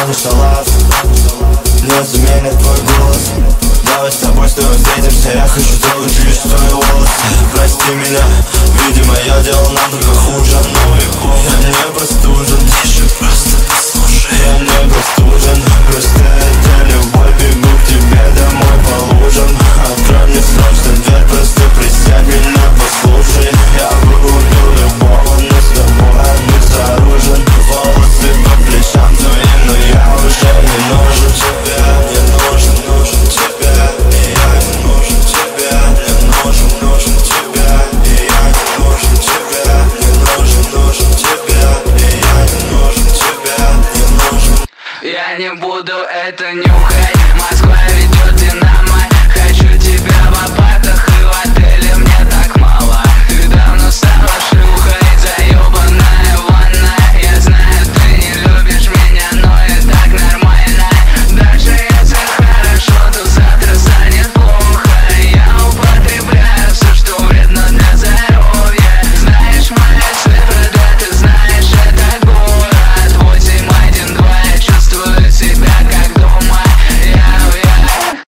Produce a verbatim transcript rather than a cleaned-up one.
Стану шалав, не заменит твой голос. Давай с тобой снова встретимся, я хочу трогать лишь твои волосы. Прости меня, видимо я делал нам только хуже. Ну и пол, я не простужен. Тише, просто послушай. Я не простужен, просто это любовь. Бегу к тебе домой по лужам. Открой мне срочно дверь, просто присядь, меня послушай. Я вырублю любого, но с тобой безоружен. Волосы по плечам твоим, но я уже не нужен тебе. Не нужен, нужен тебе. И я не нужен тебе. Не нужен, нужен тебе. И я не нужен тебе. Не нужен, нужен тебе. И я не нужен тебе. Не нужен. Я не буду это нюхать. Москва.